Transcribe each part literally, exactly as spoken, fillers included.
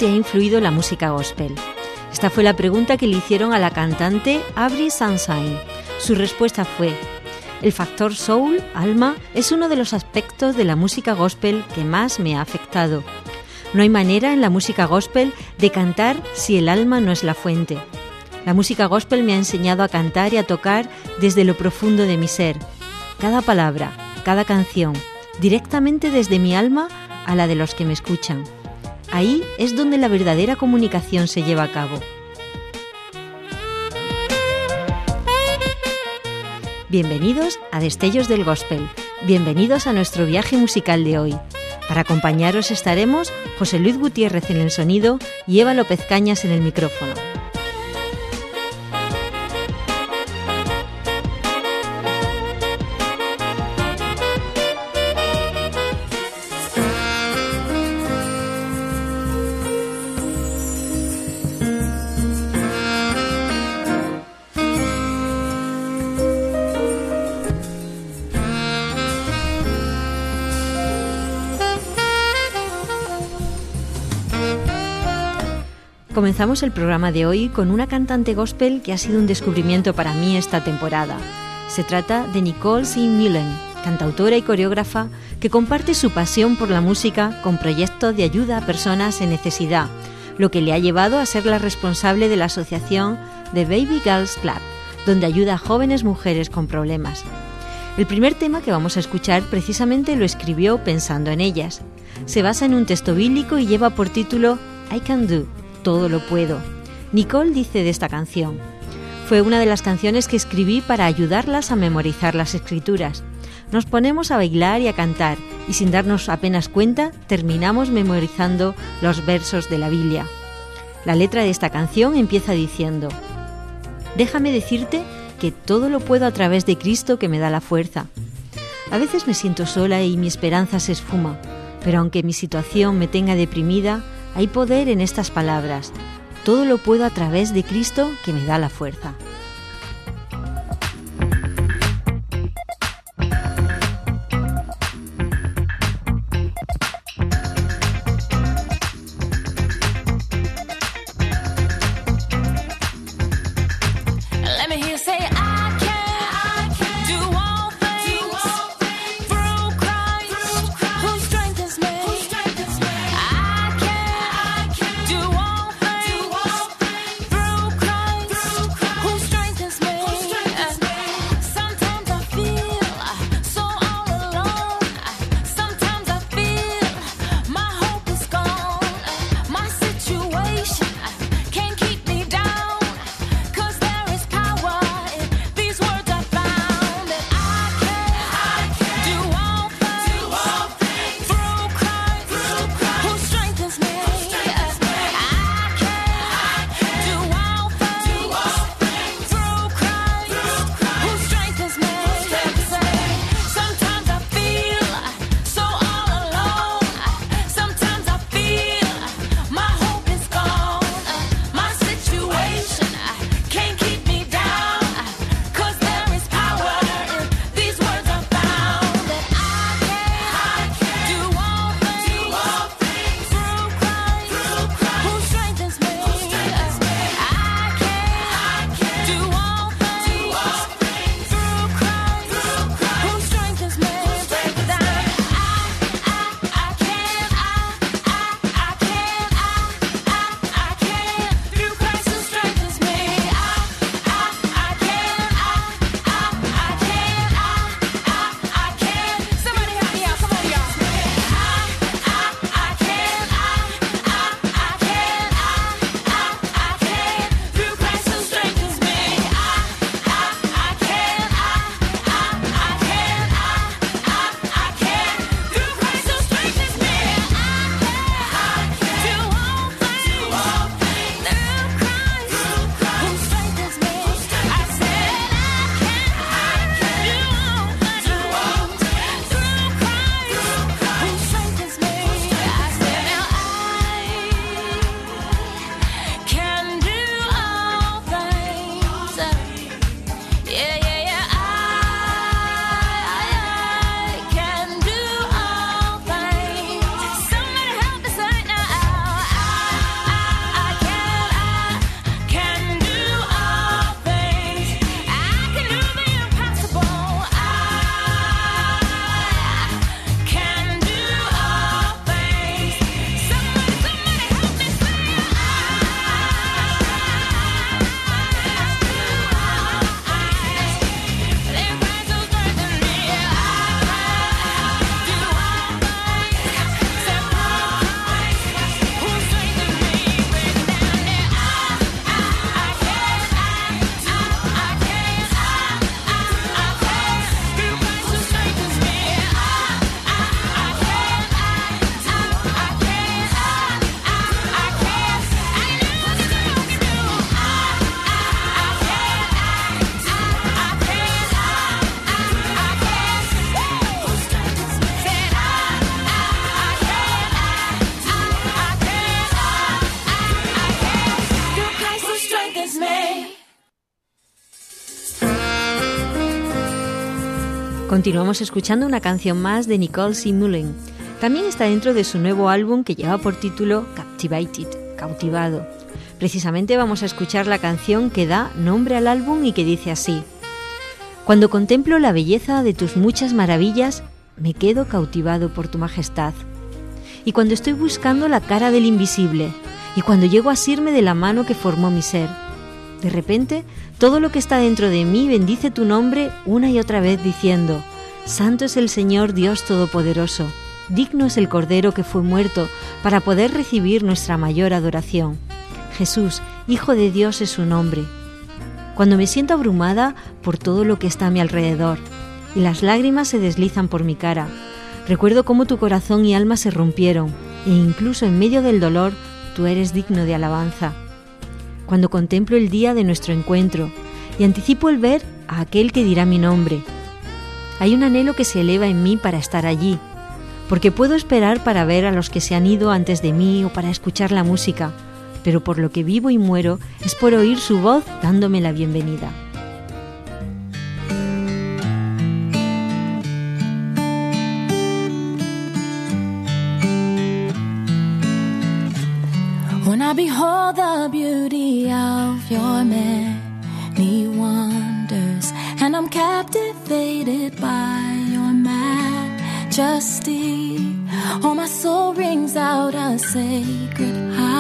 te ha influido la música gospel? Esta fue la pregunta que le hicieron a la cantante Aubrey Sunshine. Su respuesta fue: el factor soul, alma, es uno de los aspectos de la música gospel que más me ha afectado. No hay manera en la música gospel de cantar si el alma no es la fuente. La música gospel me ha enseñado a cantar y a tocar desde lo profundo de mi ser. Cada palabra, cada canción, directamente desde mi alma a la de los que me escuchan. Ahí es donde la verdadera comunicación se lleva a cabo. Bienvenidos a Destellos del Gospel. Bienvenidos a nuestro viaje musical de hoy. Para acompañaros estaremos José Luis Gutiérrez en el sonido y Eva López Cañas en el micrófono. Comenzamos el programa de hoy con una cantante gospel que ha sido un descubrimiento para mí esta temporada. Se trata de Nicole C. Mullen, cantautora y coreógrafa que comparte su pasión por la música con proyectos de ayuda a personas en necesidad, lo que le ha llevado a ser la responsable de la asociación The Baby Girls Club, donde ayuda a jóvenes mujeres con problemas. El primer tema que vamos a escuchar precisamente lo escribió pensando en ellas. Se basa en un texto bíblico y lleva por título I Can Do. Todo lo puedo. Nicole dice de esta canción: fue una de las canciones que escribí para ayudarlas a memorizar las escrituras. Nos ponemos a bailar y a cantar, y sin darnos apenas cuenta, terminamos memorizando los versos de la Biblia. La letra de esta canción empieza diciendo: déjame decirte que todo lo puedo a través de Cristo que me da la fuerza. A veces me siento sola y mi esperanza se esfuma, pero aunque mi situación me tenga deprimida, hay poder en estas palabras. Todo lo puedo a través de Cristo que me da la fuerza. Who's is me. Continuamos escuchando una canción más de Nicole C. Mullen. También está dentro de su nuevo álbum que lleva por título Captivated, Cautivado. Precisamente vamos a escuchar la canción que da nombre al álbum y que dice así: Cuando contemplo la belleza de tus muchas maravillas, me quedo cautivado por tu majestad. Y cuando estoy buscando la cara del invisible, y cuando llego a asirme de la mano que formó mi ser, de repente, todo lo que está dentro de mí bendice tu nombre una y otra vez diciendo: Santo es el Señor Dios Todopoderoso, digno es el Cordero que fue muerto para poder recibir nuestra mayor adoración. Jesús, Hijo de Dios, es su nombre. Cuando me siento abrumada por todo lo que está a mi alrededor y las lágrimas se deslizan por mi cara, recuerdo cómo tu corazón y alma se rompieron e incluso en medio del dolor tú eres digno de alabanza. Cuando contemplo el día de nuestro encuentro y anticipo el ver a aquel que dirá mi nombre, hay un anhelo que se eleva en mí para estar allí, porque puedo esperar para ver a los que se han ido antes de mí o para escuchar la música, pero por lo que vivo y muero es por oír su voz dándome la bienvenida. When I behold the beauty of your many wonders, and I'm captivated by your majesty, oh, my soul rings out a sacred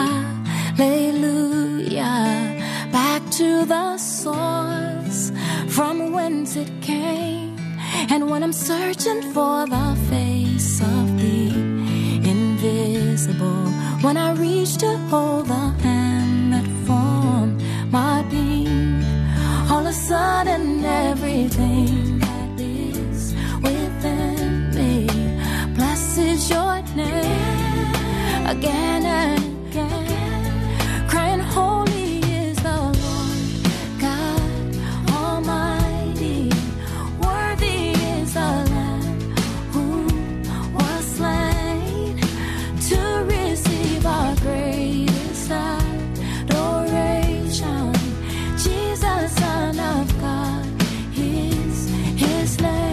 hallelujah, back to the source from whence it came. And when I'm searching for the face of the invisible, when I reach to hold the hand that formed my being, all of a sudden everything that is within me blesses your name again and again, crying holy is the Lord God Almighty, worthy is the Lamb who was slain to receive our greatest adoration. Jesus, Son of God, is His name.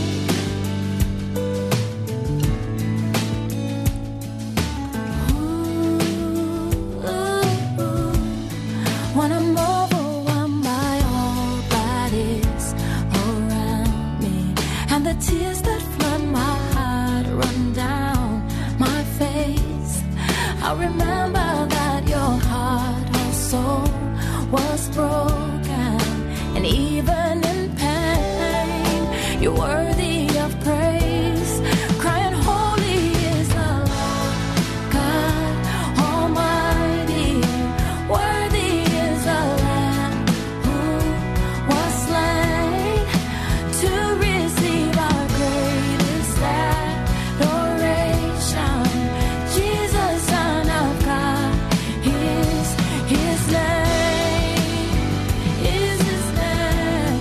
Ooh, ooh, ooh. When I'm overwhelmed by all that is around me, and the tears that flood my heart run down my face, I remember that your heart also was broken, and even in pain, you're worthy of praise, crying holy is the Lord God Almighty, worthy is the Lamb who was slain to receive our greatest adoration. Jesus, Son of God, is His name, is His name.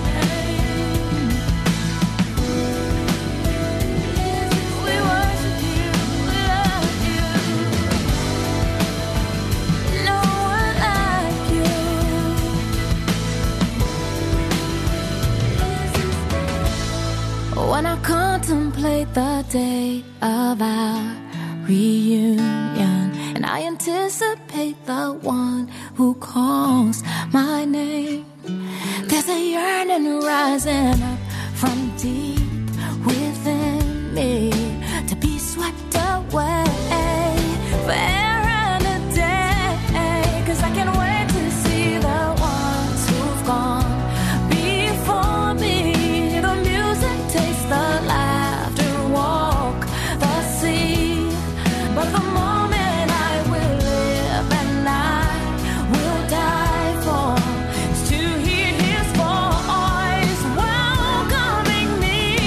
We worship You, we love You. No one like You. When I contemplate the day of our reunion, and I anticipate the one who calls my name, there's a yearning rising up from deep within me to be swept away for air and a day, 'cause I can't wait to see the ones who've gone before me. The music, taste the laughter, walk the sea, but the moment I will live and I will die for is to hear His voice welcoming me.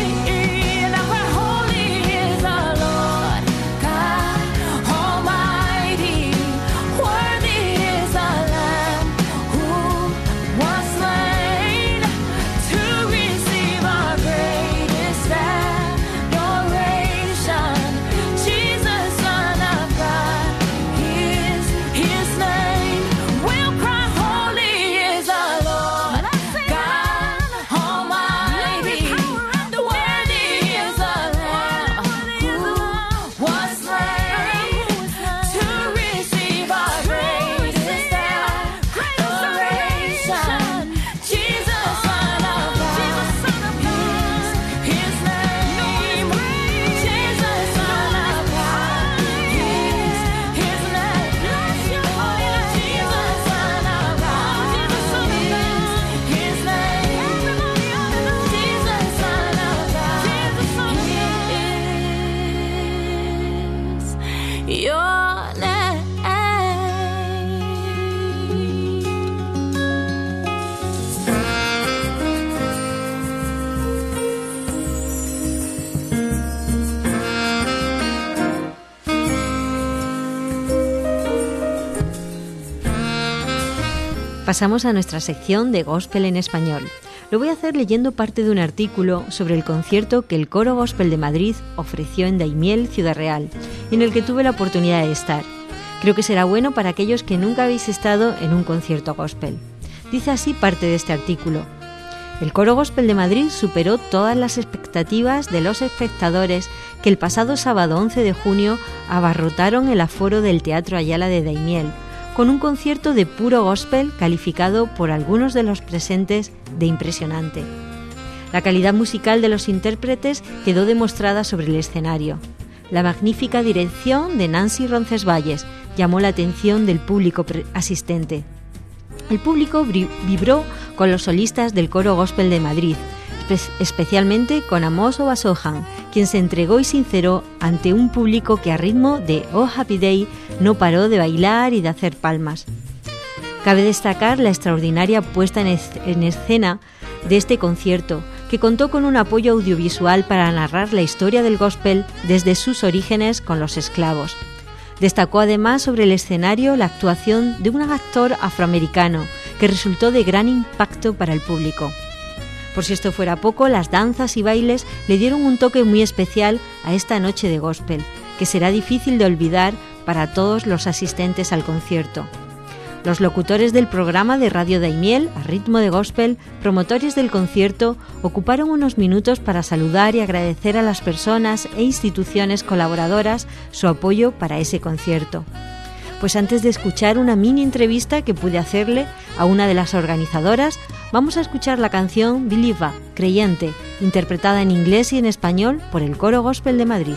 Pasamos a nuestra sección de Gospel en español. Lo voy a hacer leyendo parte de un artículo sobre el concierto que el Coro Gospel de Madrid ofreció en Daimiel, Ciudad Real, en el que tuve la oportunidad de estar. Creo que será bueno para aquellos que nunca habéis estado en un concierto gospel. Dice así parte de este artículo. El Coro Gospel de Madrid superó todas las expectativas de los espectadores que el pasado sábado once de junio abarrotaron el aforo del Teatro Ayala de Daimiel, con un concierto de puro gospel calificado por algunos de los presentes de impresionante. La calidad musical de los intérpretes quedó demostrada sobre el escenario. La magnífica dirección de Nancy Roncesvalles llamó la atención del público asistente. El público vibró con los solistas del Coro Gospel de Madrid, especialmente con Amos Obasohan, quien se entregó y sinceró ante un público que a ritmo de Oh Happy Day no paró de bailar y de hacer palmas. Cabe destacar la extraordinaria puesta en escena de este concierto, que contó con un apoyo audiovisual para narrar la historia del gospel desde sus orígenes con los esclavos. Destacó además sobre el escenario la actuación de un actor afroamericano que resultó de gran impacto para el público. Por si esto fuera poco, las danzas y bailes le dieron un toque muy especial a esta noche de gospel, que será difícil de olvidar para todos los asistentes al concierto. Los locutores del programa de Radio Daimiel, a ritmo de gospel, promotores del concierto, ocuparon unos minutos para saludar y agradecer a las personas e instituciones colaboradoras su apoyo para ese concierto. Pues antes de escuchar una mini entrevista que pude hacerle a una de las organizadoras, vamos a escuchar la canción Believer, Creyente, interpretada en inglés y en español por el Coro Gospel de Madrid.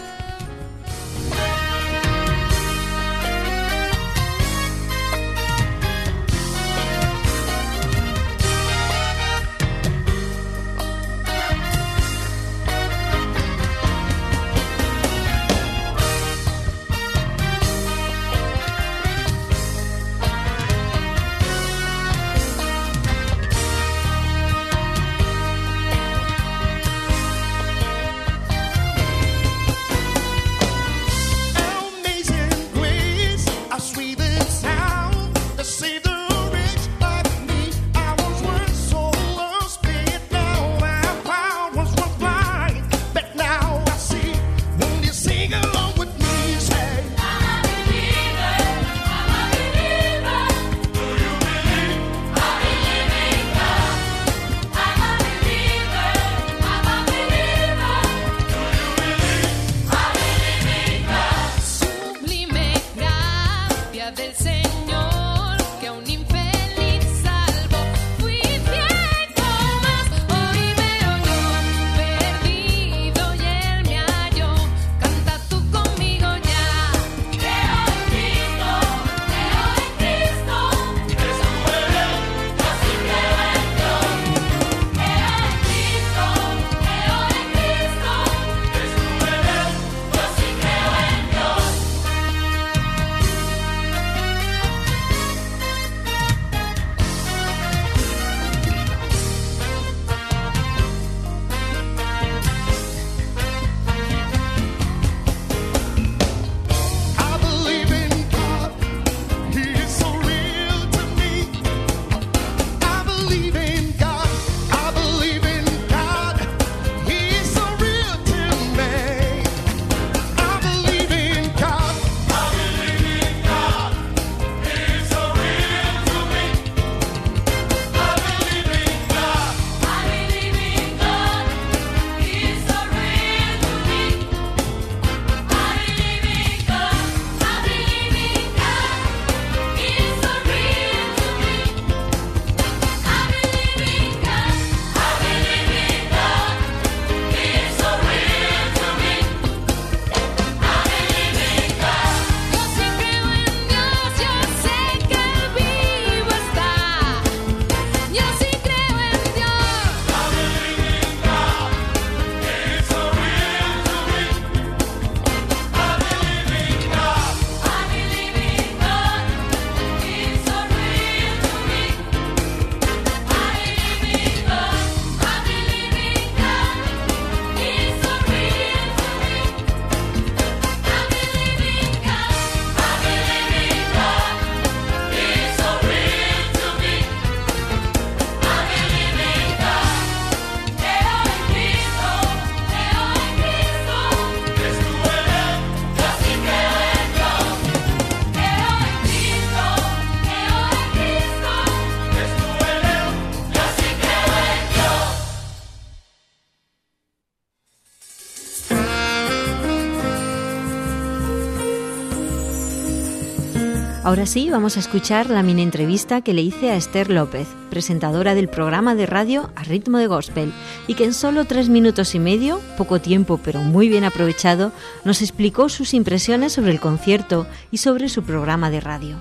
Ahora sí, vamos a escuchar la mini entrevista que le hice a Esther López, presentadora del programa de radio A Ritmo de Gospel, y que en solo tres minutos y medio, poco tiempo pero muy bien aprovechado, nos explicó sus impresiones sobre el concierto y sobre su programa de radio.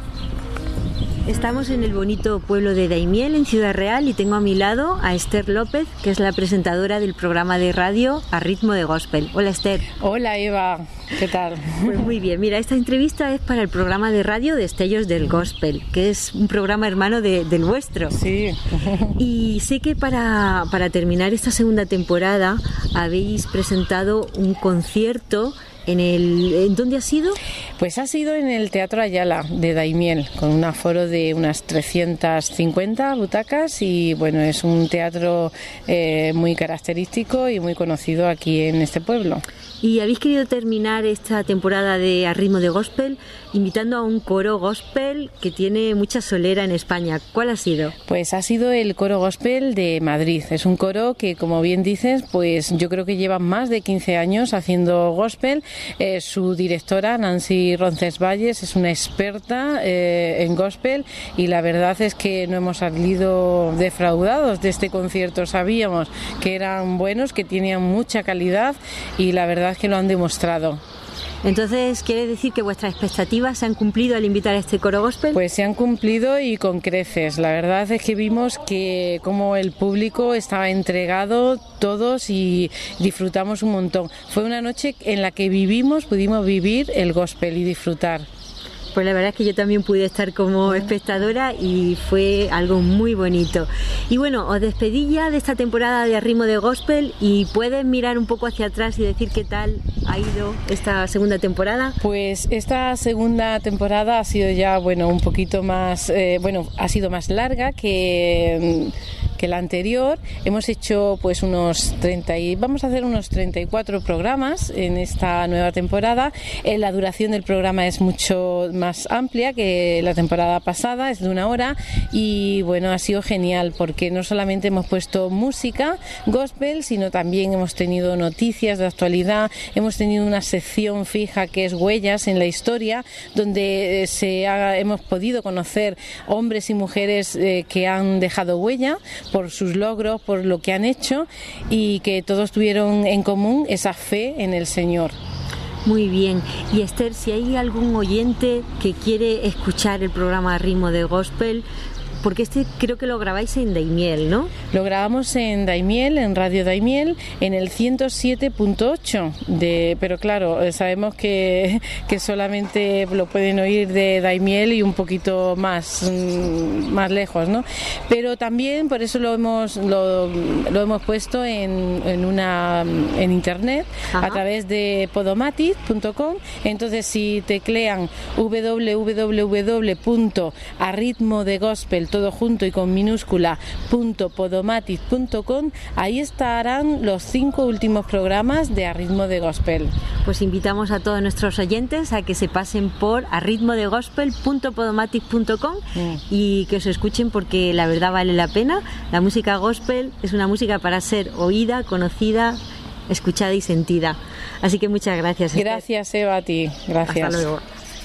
Estamos en el bonito pueblo de Daimiel, en Ciudad Real, y tengo a mi lado a Esther López, que es la presentadora del programa de radio A Ritmo de Gospel. Hola, Esther. Hola, Eva. ¿Qué tal? Pues muy bien. Mira, esta entrevista es para el programa de radio Destellos del Gospel, que es un programa hermano de, del vuestro. Sí. Y sé que para, para terminar esta segunda temporada habéis presentado un concierto. ¿En el, ¿en dónde ha sido? Pues ha sido en el Teatro Ayala de Daimiel, con un aforo de unas trescientas cincuenta butacas, y bueno, es un teatro eh, muy característico y muy conocido aquí en este pueblo. Y habéis querido terminar esta temporada de A Ritmo de Gospel invitando a un coro gospel que tiene mucha solera en España. ¿Cuál ha sido? Pues ha sido el Coro Gospel de Madrid. Es un coro que, como bien dices, pues yo creo que lleva más de quince años haciendo gospel. Eh, su directora, Nancy Roncesvalles, es una experta eh, en gospel, y la verdad es que no hemos salido defraudados de este concierto. Sabíamos que eran buenos, que tenían mucha calidad, y la verdad es que lo han demostrado. Entonces, ¿quiere decir que vuestras expectativas se han cumplido al invitar a este coro gospel? Pues se han cumplido, y con creces. La verdad es que vimos que como el público estaba entregado, todos, y disfrutamos un montón. Fue una noche en la que vivimos, pudimos vivir el gospel y disfrutar. Pues la verdad es que yo también pude estar como espectadora y fue algo muy bonito. Y bueno, os despedí ya de esta temporada de A Ritmo de Gospel, y puedes mirar un poco hacia atrás y decir qué tal ha ido esta segunda temporada. Pues esta segunda temporada ha sido ya, bueno, un poquito más, eh, bueno, ha sido más larga que... que la anterior. Hemos hecho pues unos treinta y vamos a hacer unos treinta y cuatro programas en esta nueva temporada. Eh, la duración del programa es mucho más amplia que la temporada pasada, es de una hora, y bueno, ha sido genial porque no solamente hemos puesto música gospel, sino también hemos tenido noticias de actualidad, hemos tenido una sección fija que es Huellas en la Historia, donde eh, se ha, hemos podido conocer hombres y mujeres eh, que han dejado huella por sus logros, por lo que han hecho, y que todos tuvieron en común esa fe en el Señor. Muy bien. Y Esther, si hay algún oyente que quiere escuchar el programa A Ritmo de Gospel, porque este creo que lo grabáis en Daimiel, ¿no? Lo grabamos en Daimiel, en Radio Daimiel, en el ciento siete punto ocho, de, pero claro, sabemos que, que solamente lo pueden oír de Daimiel y un poquito más, más lejos, ¿no? Pero también por eso lo hemos, lo, lo hemos puesto en, en, una, en internet. Ajá. A través de podomatic punto com. Entonces, si teclean doble u doble u doble u punto a ritmo de gospel todo junto y con minúscula punto podomatic punto com, ahí estarán los cinco últimos programas de A Ritmo de Gospel. Pues invitamos a todos nuestros oyentes a que se pasen por a ritmo de gospel punto podomatic punto com mm. y que os escuchen, porque la verdad vale la pena. La música gospel es una música para ser oída, conocida, escuchada y sentida. Así que muchas gracias. Gracias, Eva, a ti. Gracias. Hasta luego.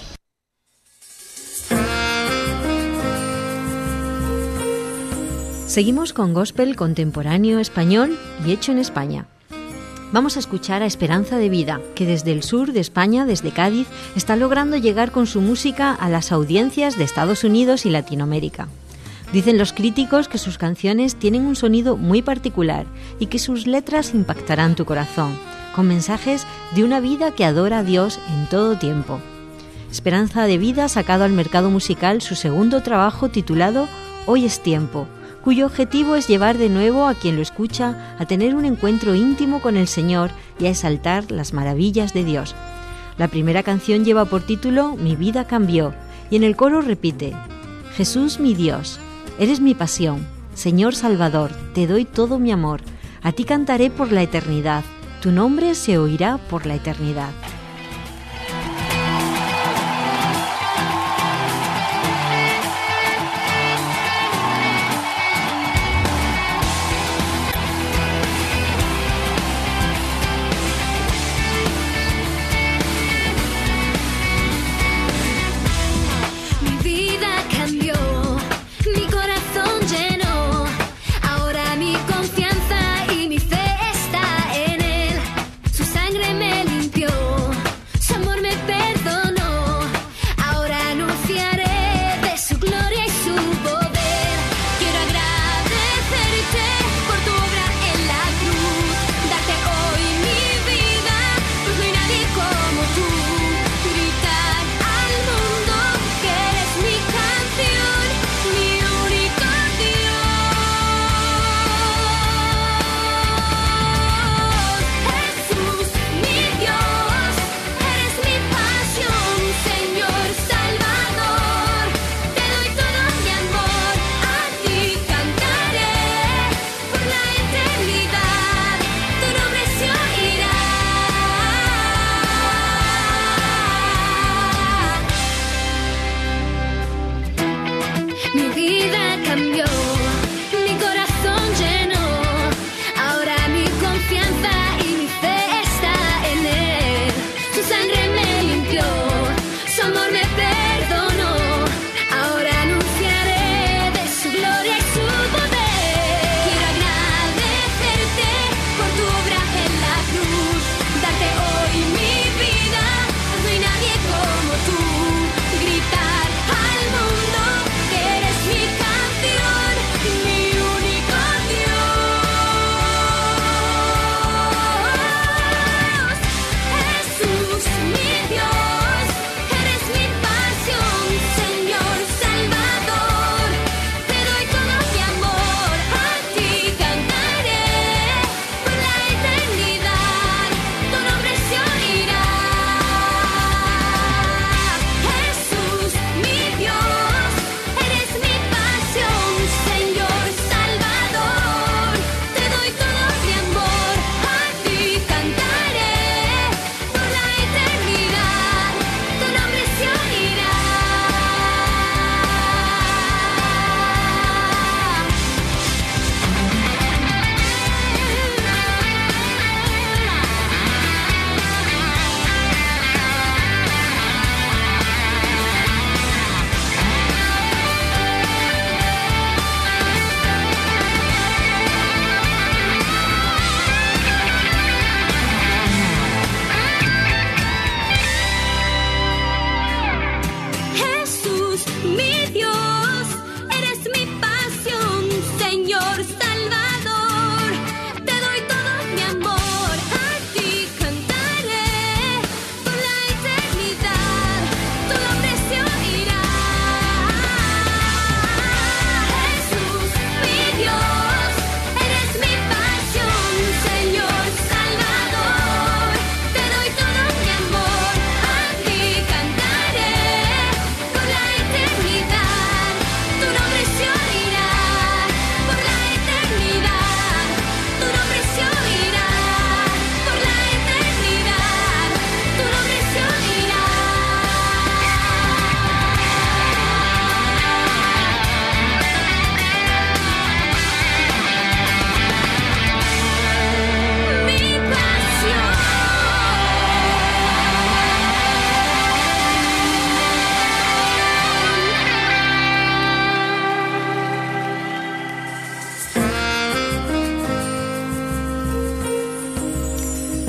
Seguimos con gospel contemporáneo español y hecho en España. Vamos a escuchar a Esperanza de Vida, que desde el sur de España, desde Cádiz, está logrando llegar con su música a las audiencias de Estados Unidos y Latinoamérica. Dicen los críticos que sus canciones tienen un sonido muy particular y que sus letras impactarán tu corazón, con mensajes de una vida que adora a Dios en todo tiempo. Esperanza de Vida ha sacado al mercado musical su segundo trabajo titulado Hoy es tiempo, cuyo objetivo es llevar de nuevo a quien lo escucha a tener un encuentro íntimo con el Señor y a exaltar las maravillas de Dios. La primera canción lleva por título Mi vida cambió, y en el coro repite: Jesús mi Dios, eres mi pasión, Señor Salvador, te doy todo mi amor, a ti cantaré por la eternidad, tu nombre se oirá por la eternidad.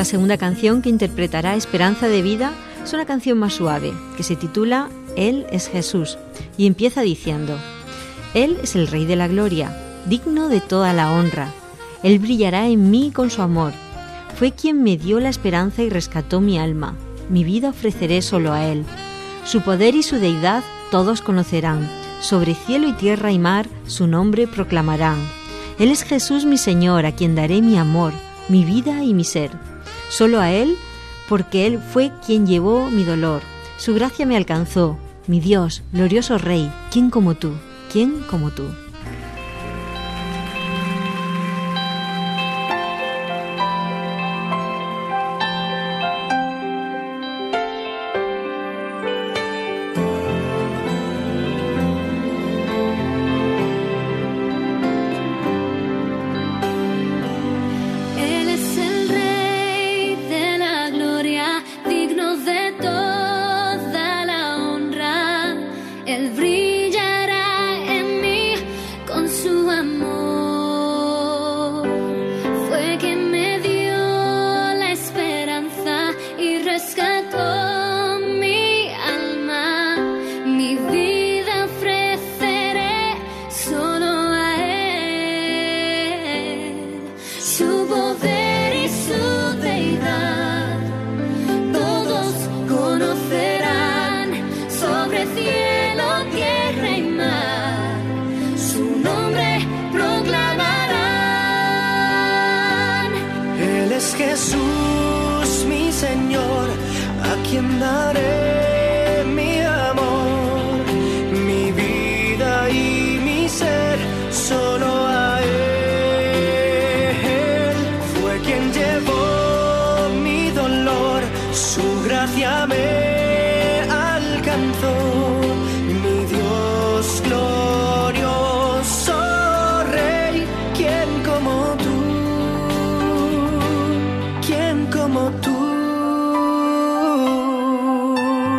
Esta segunda canción que interpretará Esperanza de Vida es una canción más suave, que se titula Él es Jesús, y empieza diciendo: Él es el Rey de la Gloria, digno de toda la honra. Él brillará en mí con su amor. Fue quien me dio la esperanza y rescató mi alma. Mi vida ofreceré solo a Él. Su poder y su deidad todos conocerán. Sobre cielo y tierra y mar su nombre proclamarán. Él es Jesús mi Señor, a quien daré mi amor, mi vida y mi ser. Solo a Él, porque Él fue quien llevó mi dolor. Su gracia me alcanzó. Mi Dios, glorioso Rey, ¿quién como tú? ¿Quién como tú? Jesús, mi Señor, a quien daré mi amor, mi vida y mi ser, solo a Él. Fue quien llevó mi dolor, su gracia me alcanzó, mi Dios glorioso Rey, ¿quién como tú? Como tú.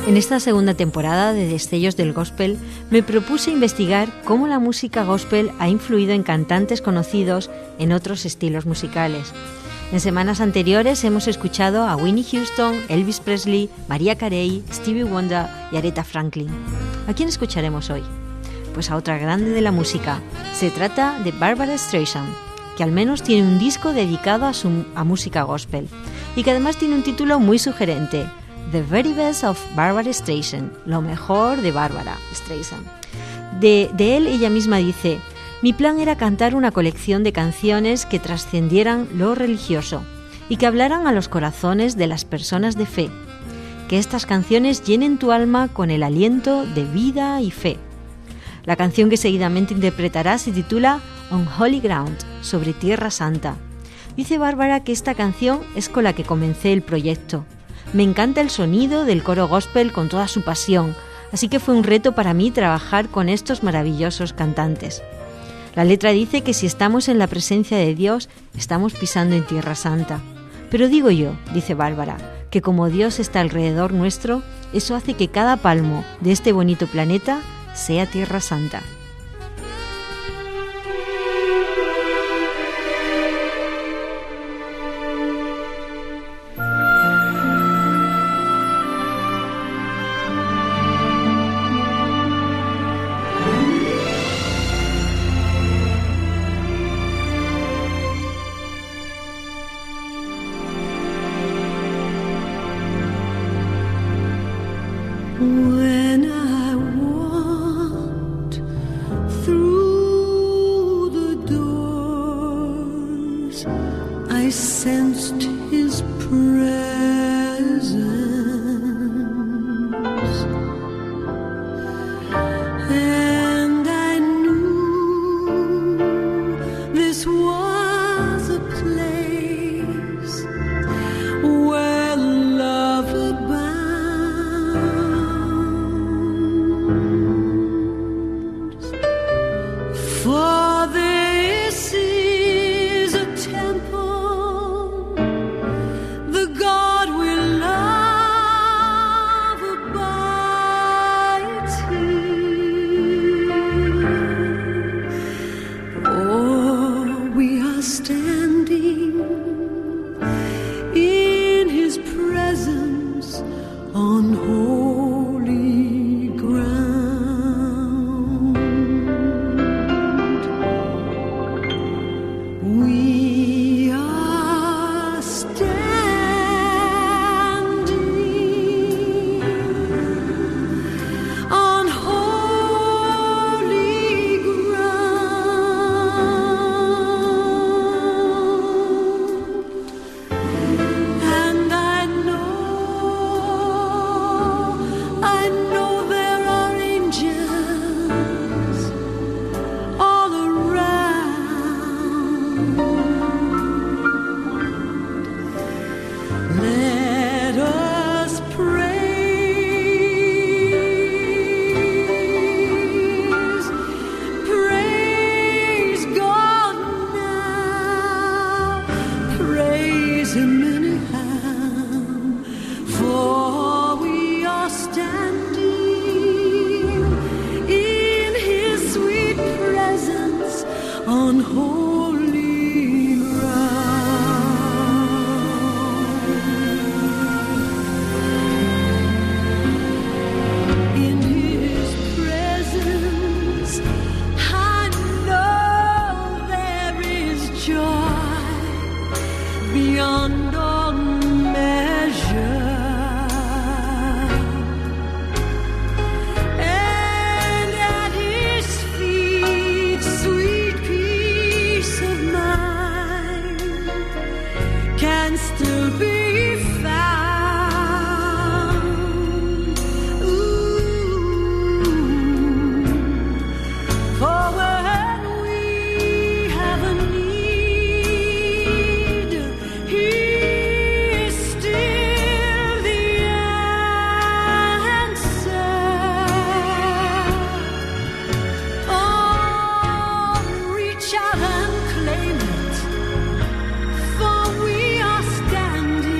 En esta segunda temporada de Destellos del Gospel me propuse investigar cómo la música gospel ha influido en cantantes conocidos en otros estilos musicales. En semanas anteriores hemos escuchado a Whitney Houston, Elvis Presley, Mariah Carey, Stevie Wonder y Aretha Franklin. ¿A quién escucharemos hoy? Pues a otra grande de la música. Se trata de Barbra Streisand, que al menos tiene un disco dedicado a, su, a música gospel y que además tiene un título muy sugerente: The Very Best of Barbra Streisand, lo mejor de Barbra Streisand. De, de él ella misma dice: mi plan era cantar una colección de canciones que trascendieran lo religioso y que hablaran a los corazones de las personas de fe. Que estas canciones llenen tu alma con el aliento de vida y fe. La canción que seguidamente interpretará se titula On Holy Ground, sobre Tierra Santa. Dice Bárbara que esta canción es con la que comencé el proyecto. Me encanta el sonido del coro gospel con toda su pasión, así que fue un reto para mí trabajar con estos maravillosos cantantes. La letra dice que si estamos en la presencia de Dios, estamos pisando en Tierra Santa. Pero digo yo, dice Bárbara, que como Dios está alrededor nuestro, eso hace que cada palmo de este bonito planeta sea Tierra Santa. When I walked through the doors, I sensed His presence, and I knew this was a place where love abounds. For this is a temple, the God we love abides here. Oh, we are standing in His presence on holy ground. We are standing on holy ground, and I know, I know there are angels all around. Let us praise, praise God now, praise Him anyhow, for we are standing in His sweet presence on holy ground. In His presence, I know there is joy beyond all measure. And at His feet, sweet peace of mind can still be found. Ooh, for when we have a need, He is still the answer. Oh, reach out and claim it, for we are standing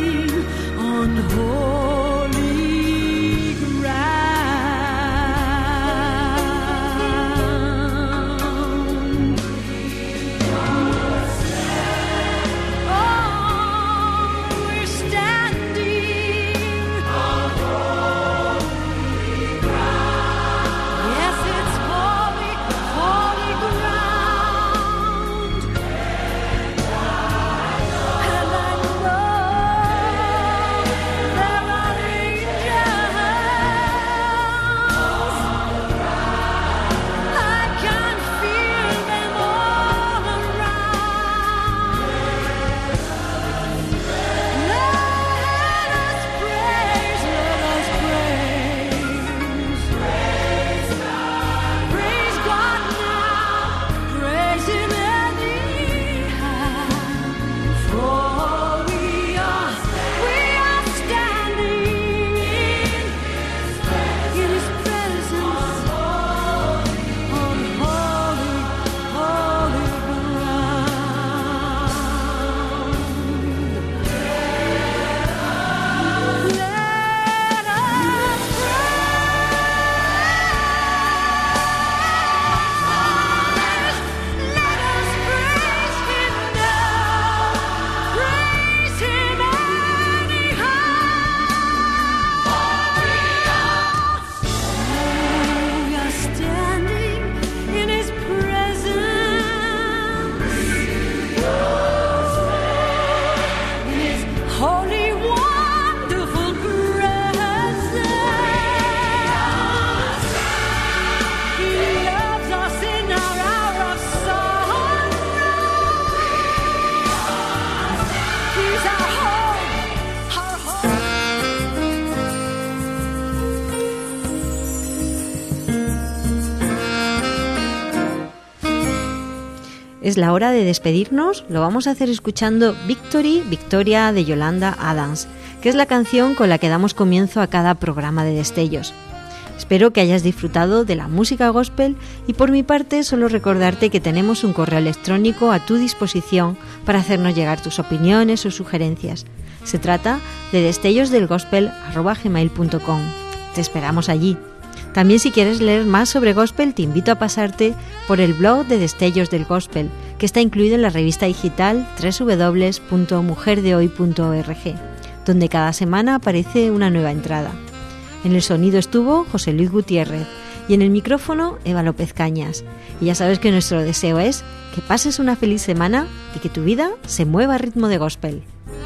es la hora de despedirnos. Lo vamos a hacer escuchando Victory, Victoria de Yolanda Adams, que es la canción con la que damos comienzo a cada programa de Destellos. Espero que hayas disfrutado de la música gospel y por mi parte solo recordarte que tenemos un correo electrónico a tu disposición para hacernos llegar tus opiniones o sugerencias. Se trata de destellosdelgospel arroba gmail punto com. Te esperamos allí. También si quieres leer más sobre gospel te invito a pasarte por el blog de Destellos del Gospel, que está incluido en la revista digital doble u doble u doble u punto mujer de hoy punto org, donde cada semana aparece una nueva entrada. En el sonido estuvo José Luis Gutiérrez y en el micrófono Eva López Cañas. Y ya sabes que nuestro deseo es que pases una feliz semana y que tu vida se mueva a ritmo de gospel.